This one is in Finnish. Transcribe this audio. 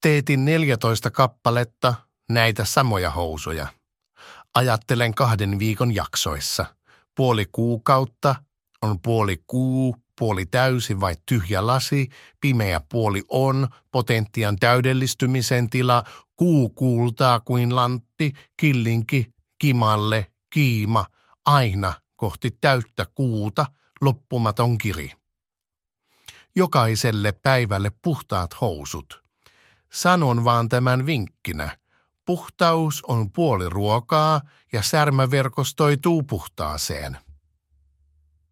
Teetin 14 kappaletta näitä samoja housuja. Ajattelen 2 viikon jaksoissa. Puoli kuukautta on puoli kuu, puoli täysi vai tyhjä lasi, pimeä puoli on, potentian täydellistymisen tila, kuu kuultaa kuin lantti, killinki, kimalle, kiima, aina kohti täyttä kuuta, loppumaton kiri. Jokaiselle päivälle puhtaat housut. Sanon vaan tämän vinkkinä. Puhtaus on puoli ruokaa ja särmä verkostoituu puhtaaseen.